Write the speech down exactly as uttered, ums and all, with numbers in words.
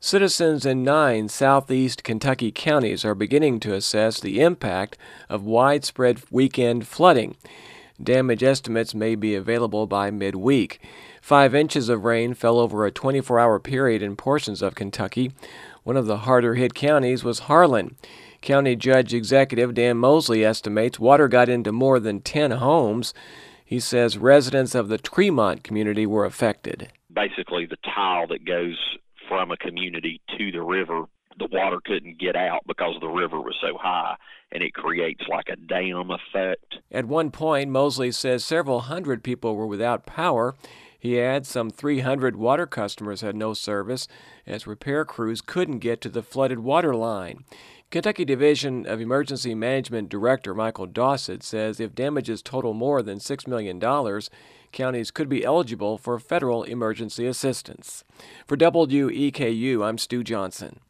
Citizens in nine southeast Kentucky counties are beginning to assess the impact of widespread weekend flooding. Damage estimates may be available by midweek. Five inches of rain fell over a twenty-four hour period in portions of Kentucky. One of the harder-hit counties was Harlan. County Judge Executive Dan Mosley estimates water got into more than ten homes. He says residents of the Tremont community were affected. Basically, the tile that goes from a community to the river, the water couldn't get out because the river was so high, and it creates like a dam effect. At one point, Mosley says several hundred people were without power. He adds some three hundred water customers had no service as repair crews couldn't get to the flooded water line. Kentucky Division of Emergency Management Director Michael Dossett says if damages total more than six million dollars, counties could be eligible for federal emergency assistance. For W E K U, I'm Stu Johnson.